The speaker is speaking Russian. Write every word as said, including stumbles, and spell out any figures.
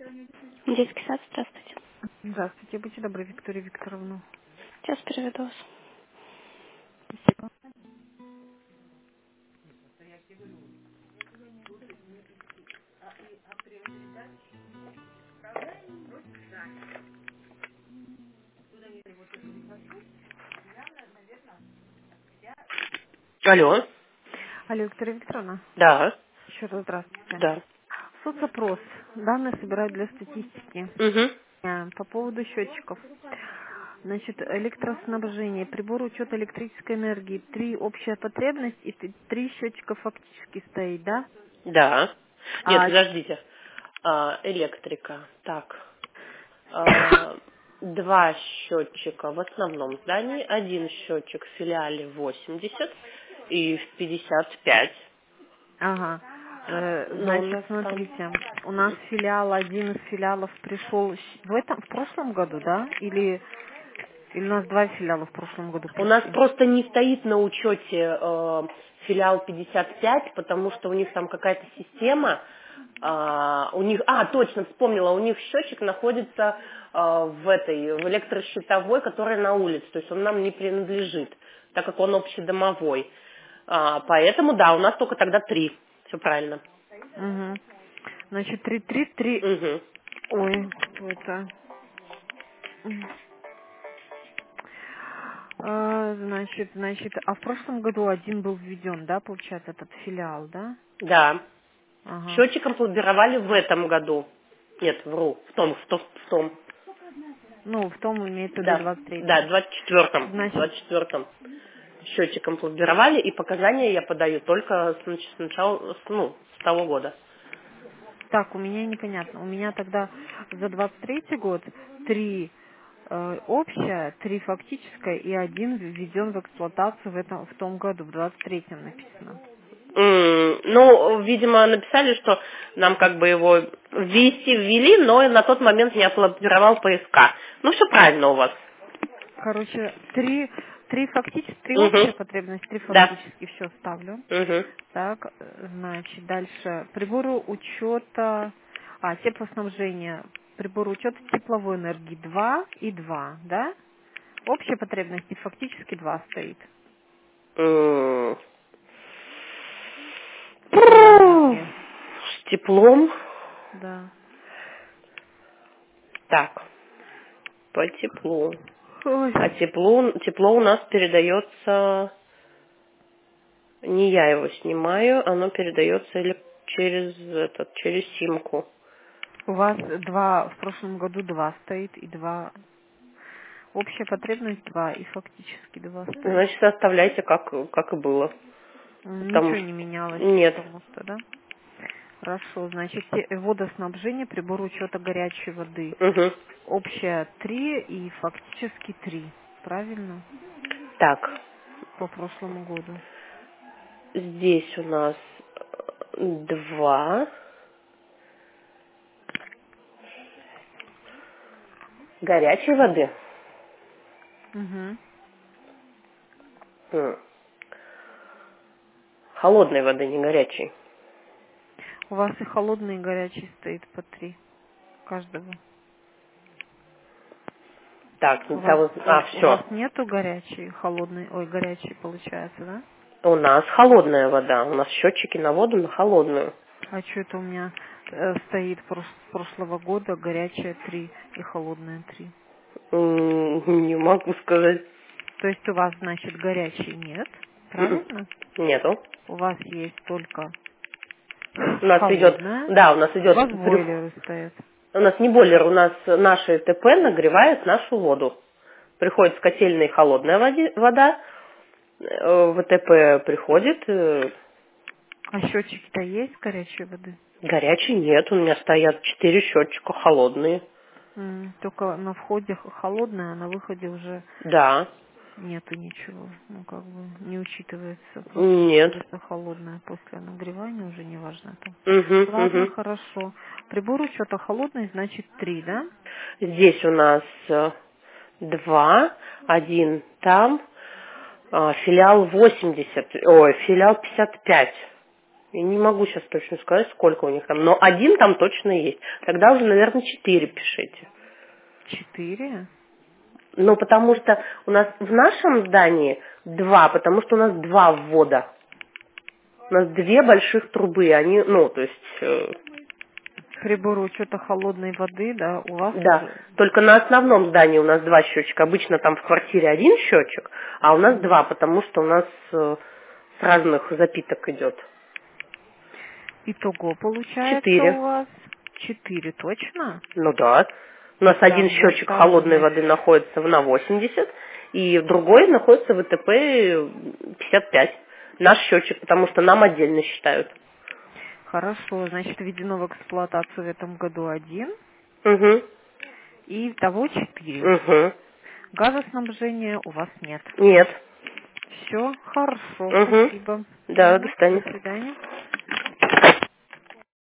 Детский сад, здравствуйте. Здравствуйте, будьте добры, Виктория Викторовна. Сейчас переведу вас. Алло, Алло, Виктория Викторовна. да, Еще раз здравствуйте. да. Соцопрос. Данные собирают для статистики. Угу. Э, По поводу счетчиков. Значит, электроснабжение, прибор учета электрической энергии, три общая потребность и т- три счетчика фактически стоит, да? Да. Нет, А подождите. А, электрика. Так. А, два счетчика в основном здании, один счетчик в филиале восемьдесят и в пятьдесят пять. Ага. Э, Но у Значит, нас там... смотрите, у нас филиал, один из филиалов пришел щ- в этом, в прошлом году, да? Или, или у нас два филиала в прошлом году У нас пришли? просто не стоит на учете э, филиал пятьдесят пять, потому что у них там какая-то система, а, у них, а, точно, вспомнила, у них счетчик находится а, в этой, в электрощитовой, которая на улице, то есть он нам не принадлежит, так как он общедомовой. А, поэтому, да, у нас только тогда три, все правильно. Угу. Значит, три, три, три. Угу. Ой, это... м. А, значит, значит, а в прошлом году один был введен, да, получается, этот филиал, да? Да, Ага. счетчиком пломбировали в этом году. Нет, вру, в том, в том, в том. Ну, в том имеется в виду Да, двадцать да, третьем. двадцать четвертом, Значит, двадцать четвертом. Счетчиком пломбировали, и показания я подаю только с, нач- с начала, с, ну, с того года. так, у меня непонятно. У меня тогда за двадцать третий год три э, общая, три фактическая и один введен в эксплуатацию в этом в том году, в двадцать третьем написано. М, Ну, видимо, написали, что нам как бы его ввести ввели, но на тот момент не опломбировал П С К. Ну, все правильно у вас. Короче, три, три фактически, три общая Угу. потребность, три Да. фактически, все ставлю. Угу. Так, э, значит, дальше. Приборы учета, а, теплоснабжения, приборы учета тепловой энергии два и два, да? Общая потребность и фактически два стоит. М. Тепловая энергия, С теплом. да. Так, по теплу. Ой. А тепло, тепло у нас передается, не я его снимаю, оно передается или через этот, через симку. У вас два, в прошлом году два стоит и два. Общая потребность два и фактически два стоит. Значит, оставляйте, как, как и было. М, Потому Ничего не что менялось, нет. потому что, да? Хорошо, значит, те- водоснабжение, прибор учета горячей воды. Угу. Общая три и фактически три. Правильно? Так, По прошлому году. здесь у нас э, два горячей воды. Угу. М. Холодной воды, не горячей. У вас и холодный, и горячий стоит по три каждого. Так, У вас, того, у, а, у вас все. нету горячей, холодной, ой, горячей получается, да? У нас холодная вода. У нас счетчики на воду на холодную. А что это у меня э, стоит прос- с прошлого года горячая три и холодная три? М, Не могу сказать. То есть у вас, значит, горячей нет, М-м. правильно? Нету. У вас есть только У нас идет, холодная, да, у нас у вас идет, прих- бойлеры стоят. у нас не бойлер, у нас наши Т П нагревают нашу воду. Приходит с котельной холодная води- вода, э, в Т П приходит, э, А счетчики-то есть горячей воды? горячей нет, у меня стоят четыре счетчика холодные. М, Только на входе х- холодная, а на выходе уже Да, нету ничего. Ну, как бы не учитывается. Просто нет. это холодная после нагревания, уже не важно там. Угу, Ладно, угу. хорошо. Прибор учета холодный, значит три, да? Здесь у нас э, два, один там, а, филиал восемьдесят, ой, филиал пятьдесят пять. Я не могу сейчас точно сказать, сколько у них там, но один там точно есть. Тогда уже, наверное, четыре пишите. Четыре? Ну, потому что у нас в нашем здании два, потому что у нас два ввода. У нас две больших трубы, они, ну, то есть... э, Прибор учета холодной воды, да, у вас Да, уже... только на основном здании у нас два счетчика. Обычно там в квартире один счетчик, а у нас Мгм. два, потому что у нас э, с разных запиток идет. Итого получается Четыре. у вас четыре, точно? Ну да. У нас Это один счетчик холодной заставлено. воды находится в на восемьдесят, и другой находится в ИТП пятьдесят пять. Наш счетчик, потому что нам отдельно считают. Хорошо, значит, введено в эксплуатацию в этом году один, Угу. и того четыре. Угу. Газоснабжения у вас нет. Нет. Все, хорошо, Угу. спасибо. Да, до Мгм. До свидания. свидания.